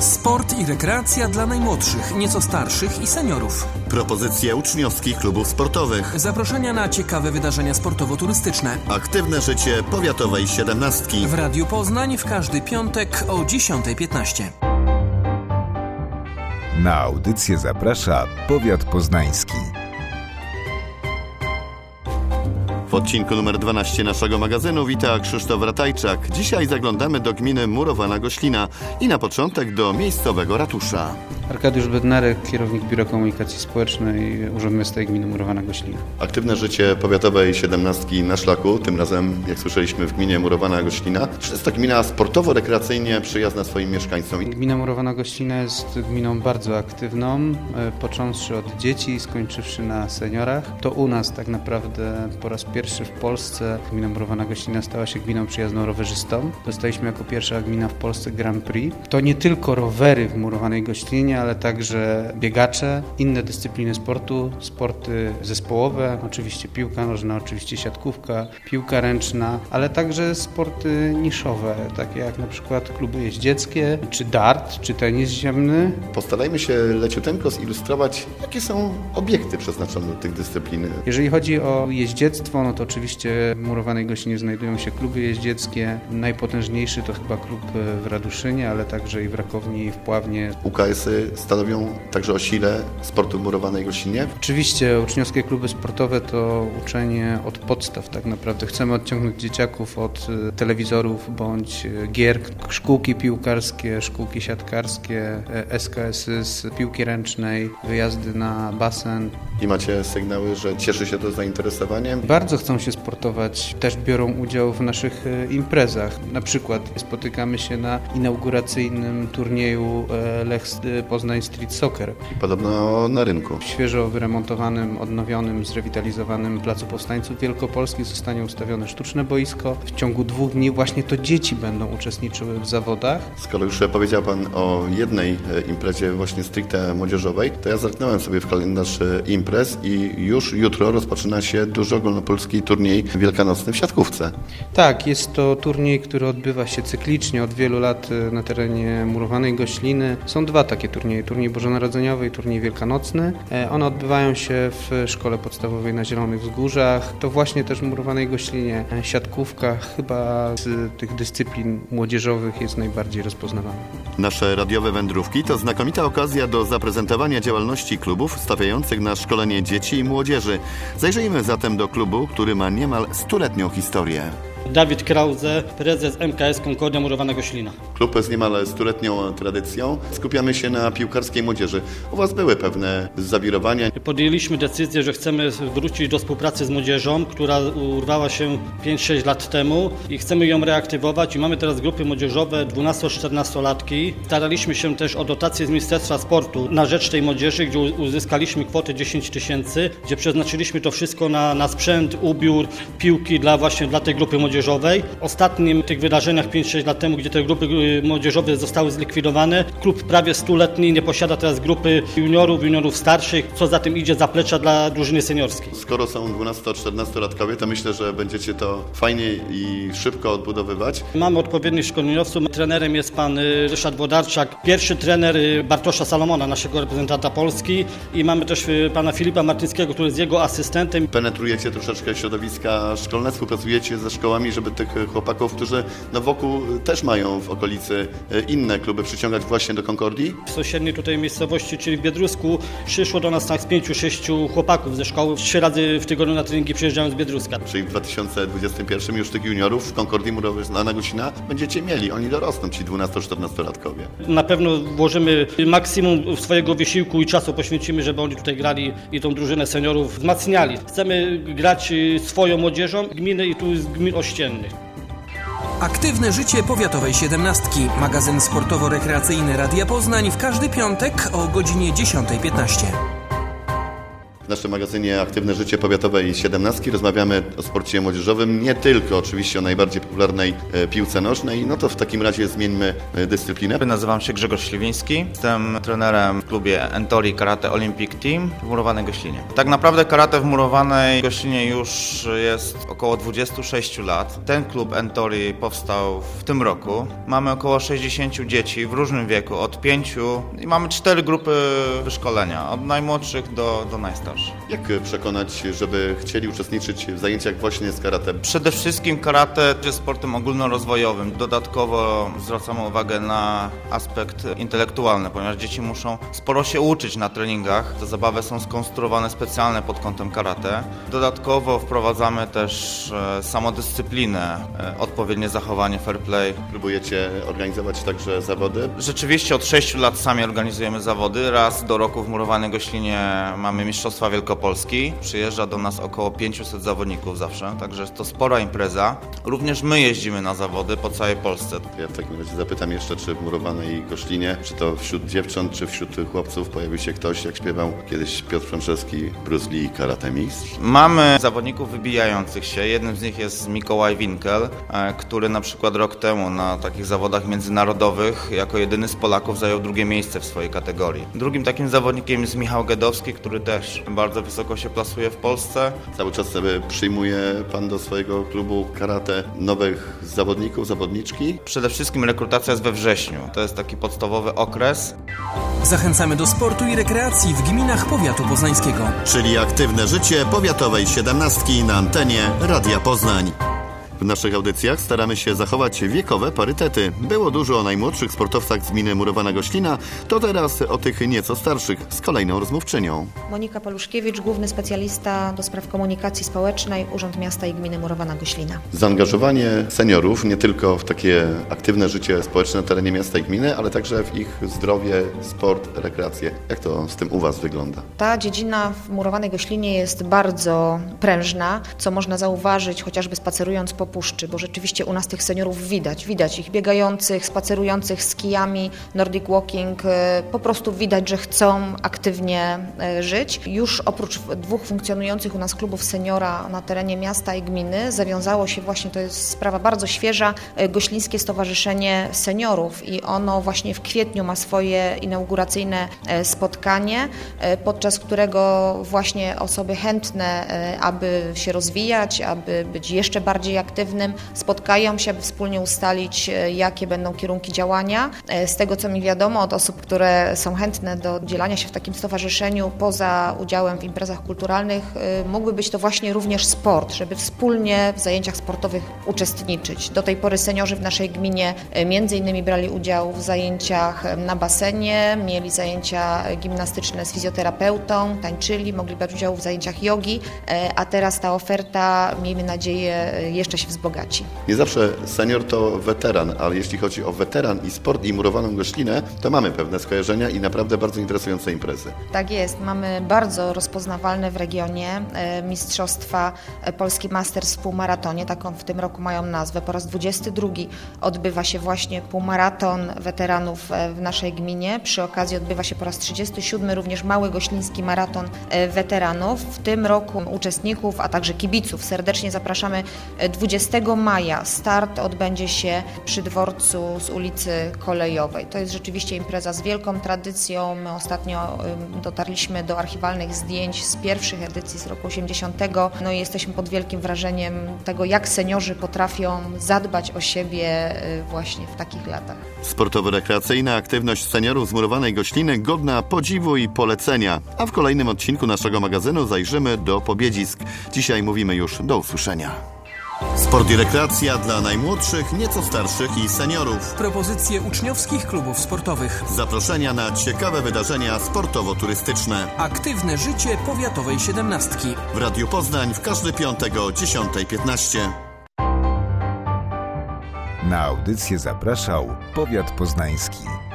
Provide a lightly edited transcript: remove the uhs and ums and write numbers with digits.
Sport i rekreacja dla najmłodszych, nieco starszych i seniorów. Propozycje uczniowskich klubów sportowych. Zaproszenia na ciekawe wydarzenia sportowo-turystyczne. Aktywne życie powiatowej 17. W Radiu Poznań w każdy piątek o 10:15. Na audycję zaprasza Powiat Poznański. W odcinku numer 12 naszego magazynu wita Krzysztof Ratajczak. Dzisiaj zaglądamy do gminy Murowana Goślina i na początek do miejscowego ratusza. Arkadiusz Bednarek, kierownik Biura Komunikacji Społecznej Urzędu Miasta i Gminy Murowana Goślina. Aktywne życie powiatowej 17 na szlaku, tym razem, jak słyszeliśmy, w gminie Murowana Goślina. Czy jest to gmina sportowo-rekreacyjnie przyjazna swoim mieszkańcom? Gmina Murowana Goślina jest gminą bardzo aktywną, począwszy od dzieci, skończywszy na seniorach. To u nas tak naprawdę po raz pierwszy w Polsce gmina Murowana Goślina stała się gminą przyjazną rowerzystom. Dostaliśmy jako pierwsza gmina w Polsce Grand Prix. To nie tylko rowery w Murowanej Goślinie, ale także biegacze, inne dyscypliny sportu, sporty zespołowe, oczywiście piłka nożna, oczywiście siatkówka, piłka ręczna, ale także sporty niszowe, takie jak na przykład kluby jeździeckie, czy dart, czy tenis ziemny. Postarajmy się leciuteńko zilustrować, jakie są obiekty przeznaczone do tych dyscyplin. Jeżeli chodzi o jeździectwo, no to oczywiście w Murowanej Goślinie znajdują się kluby jeździeckie. Najpotężniejszy to chyba klub w Raduszynie, ale także i w Rakowni, i w Pławnie. UKS-y stanowią także o sile sportu w Murowanej Goślinie? Oczywiście uczniowskie kluby sportowe to uczenie od podstaw tak naprawdę. Chcemy odciągnąć dzieciaków od telewizorów bądź gier, szkółki piłkarskie, szkółki siatkarskie, SKS-y z piłki ręcznej, wyjazdy na basen. I macie sygnały, że cieszy się to zainteresowaniem? Bardzo chcą się sportować, też biorą udział w naszych imprezach. Na przykład spotykamy się na inauguracyjnym turnieju Lech Poznań Street Soccer. I podobno na rynku. W świeżo wyremontowanym, odnowionym, zrewitalizowanym Placu Powstańców Wielkopolskich zostanie ustawione sztuczne boisko. W ciągu 2 dni właśnie to dzieci będą uczestniczyły w zawodach. Skoro już powiedział Pan o jednej imprezie właśnie stricte młodzieżowej, to ja zerknąłem sobie w kalendarz imprez i już jutro rozpoczyna się duży ogólnopolski turniej wielkanocny w siatkówce. Tak, jest to turniej, który odbywa się cyklicznie od wielu lat na terenie Murowanej Gośliny. Są 2 takie turnieje, turniej bożonarodzeniowy i turniej wielkanocny. One odbywają się w szkole podstawowej na Zielonych Wzgórzach. To właśnie też w Murowanej Goślinie siatkówka chyba z tych dyscyplin młodzieżowych jest najbardziej rozpoznawana. Nasze radiowe wędrówki to znakomita okazja do zaprezentowania działalności klubów stawiających na szkolenie dzieci i młodzieży. Zajrzyjmy zatem do klubu, który ma niemal 100-letnią historię. Dawid Krause, prezes MKS Concordia Murowana Goślina. Klub z niemal 100-letnią tradycją. Skupiamy się na piłkarskiej młodzieży. U Was były pewne zawirowania. Podjęliśmy decyzję, że chcemy wrócić do współpracy z młodzieżą, która urwała się 5-6 lat temu i chcemy ją reaktywować i mamy teraz grupy młodzieżowe 12-14-latki. Staraliśmy się też o dotację z Ministerstwa Sportu na rzecz tej młodzieży, gdzie uzyskaliśmy kwotę 10 000, gdzie przeznaczyliśmy to wszystko na sprzęt, ubiór, piłki dla tej grupy młodzieżowej. Ostatnim tych wydarzeniach 5-6 lat temu, gdzie te grupy młodzieżowe zostały zlikwidowane, klub prawie 100-letni nie posiada teraz grupy juniorów starszych, co za tym idzie zaplecza dla drużyny seniorskiej. Skoro są 12-14-latkowie, to myślę, że będziecie to fajnie i szybko odbudowywać. Mamy odpowiednich szkoleniowców. Trenerem jest pan Ryszard Włodarczak, pierwszy trener Bartosza Salomona, naszego reprezentanta Polski, i mamy też pana Filipa Martyńskiego, który jest jego asystentem. Penetrujecie troszeczkę środowiska szkolne, współpracujecie ze szkołami, żeby tych chłopaków, którzy wokół też mają w okolicy inne kluby, przyciągać właśnie do Concordii? W sąsiedniej tutaj miejscowości, czyli w Biedrusku, przyszło do nas tak z 5-6 chłopaków ze szkoły. 3 razy w tygodniu na treningi przyjeżdżają z Biedruska. Czyli w 2021 już tych juniorów w Concordii Murowana Goślina będziecie mieli. Oni dorosną, ci 12-14-latkowie. Na pewno włożymy maksimum swojego wysiłku i czasu poświęcimy, żeby oni tutaj grali i tą drużynę seniorów wzmacniali. Chcemy grać swoją młodzieżą gminy i tu z gmin ościennych. Aktywne życie powiatowej 17. Magazyn sportowo-rekreacyjny Radia Poznań w każdy piątek o godzinie 10:15. W naszym magazynie Aktywne Życie Powiatowej 17 rozmawiamy o sporcie młodzieżowym, nie tylko oczywiście o najbardziej popularnej piłce nożnej. No to w takim razie zmieńmy dyscyplinę. Nazywam się Grzegorz Śliwiński, jestem trenerem w klubie Entori Karate Olympic Team w Murowanej Goślinie. Tak naprawdę karate w Murowanej Goślinie już jest około 26 lat. Ten klub Entori powstał w tym roku. Mamy około 60 dzieci w różnym wieku, od 5 i mamy 4 grupy wyszkolenia, od najmłodszych do najstarszych. Jak przekonać, żeby chcieli uczestniczyć w zajęciach właśnie z karate? Przede wszystkim karate jest sportem ogólnorozwojowym. Dodatkowo zwracamy uwagę na aspekt intelektualny, ponieważ dzieci muszą sporo się uczyć na treningach. Te zabawy są skonstruowane specjalnie pod kątem karate. Dodatkowo wprowadzamy też samodyscyplinę, odpowiednie zachowanie, fair play. Próbujecie organizować także zawody? Rzeczywiście od 6 lat sami organizujemy zawody. Raz do roku w Murowanej Goślinie mamy Mistrzostwa Wielkopolski. Przyjeżdża do nas około 500 zawodników zawsze, także jest to spora impreza. Również my jeździmy na zawody po całej Polsce. Ja w takim razie zapytam jeszcze, czy w Murowanej Goślinie, czy to wśród dziewcząt, czy wśród chłopców pojawił się ktoś, jak śpiewał kiedyś Piotr Franceski, Bruce Lee, karate mistrz? Mamy zawodników wybijających się. Jednym z nich jest Mikołaj Winkel, który na przykład rok temu na takich zawodach międzynarodowych jako jedyny z Polaków zajął 2. miejsce w swojej kategorii. Drugim takim zawodnikiem jest Michał Gedowski, który też bardzo wysoko się plasuje w Polsce. Cały czas sobie przyjmuje Pan do swojego klubu karate nowych zawodników, zawodniczki? Przede wszystkim rekrutacja jest we wrześniu. To jest taki podstawowy okres. Zachęcamy do sportu i rekreacji w gminach powiatu poznańskiego. Czyli Aktywne Życie Powiatowej 17 na antenie Radia Poznań. W naszych audycjach staramy się zachować wiekowe parytety. Było dużo o najmłodszych sportowcach z gminy Murowana Goślina, to teraz o tych nieco starszych z kolejną rozmówczynią. Monika Paluszkiewicz, główny specjalista do spraw komunikacji społecznej, Urząd Miasta i Gminy Murowana Goślina. Zaangażowanie seniorów nie tylko w takie aktywne życie społeczne na terenie miasta i gminy, ale także w ich zdrowie, sport, rekreację. Jak to z tym u Was wygląda? Ta dziedzina w Murowanej Goślinie jest bardzo prężna, co można zauważyć chociażby spacerując po puszczy, bo rzeczywiście u nas tych seniorów widać. Widać ich biegających, spacerujących z kijami, Nordic Walking. Po prostu widać, że chcą aktywnie żyć. Już oprócz 2 funkcjonujących u nas klubów seniora na terenie miasta i gminy zawiązało się właśnie, to jest sprawa bardzo świeża, Goślińskie Stowarzyszenie Seniorów i ono właśnie w kwietniu ma swoje inauguracyjne spotkanie, podczas którego właśnie osoby chętne, aby się rozwijać, aby być jeszcze bardziej aktywnym, spotkają się, aby wspólnie ustalić, jakie będą kierunki działania. Z tego, co mi wiadomo od osób, które są chętne do udzielania się w takim stowarzyszeniu, poza udziałem w imprezach kulturalnych, mógłby być to właśnie również sport, żeby wspólnie w zajęciach sportowych uczestniczyć. Do tej pory seniorzy w naszej gminie między innymi brali udział w zajęciach na basenie, mieli zajęcia gimnastyczne z fizjoterapeutą, tańczyli, mogli brać udział w zajęciach jogi, a teraz ta oferta, miejmy nadzieję, jeszcze się wzbogaci. Nie zawsze senior to weteran, ale jeśli chodzi o weteran i sport i Murowaną Goślinę, to mamy pewne skojarzenia i naprawdę bardzo interesujące imprezy. Tak jest, mamy bardzo rozpoznawalne w regionie mistrzostwa Polski Masters w półmaratonie, taką w tym roku mają nazwę. Po raz 22 odbywa się właśnie półmaraton weteranów w naszej gminie. Przy okazji odbywa się po raz 37 również mały gośliński maraton weteranów. W tym roku uczestników, a także kibiców serdecznie zapraszamy 20 maja. Start odbędzie się przy dworcu z ulicy Kolejowej. To jest rzeczywiście impreza z wielką tradycją. My ostatnio dotarliśmy do archiwalnych zdjęć z pierwszych edycji z roku 80. No i jesteśmy pod wielkim wrażeniem tego, jak seniorzy potrafią zadbać o siebie właśnie w takich latach. Sportowo-rekreacyjna aktywność seniorów z Murowanej Gośliny godna podziwu i polecenia. A w kolejnym odcinku naszego magazynu zajrzymy do Pobiedzisk. Dzisiaj mówimy już do usłyszenia. Sport i rekreacja dla najmłodszych, nieco starszych i seniorów. Propozycje uczniowskich klubów sportowych. Zaproszenia na ciekawe wydarzenia sportowo-turystyczne. Aktywne życie powiatowej 17. W Radiu Poznań w każdy piątek o 10:15. Na audycję zapraszał Powiat Poznański.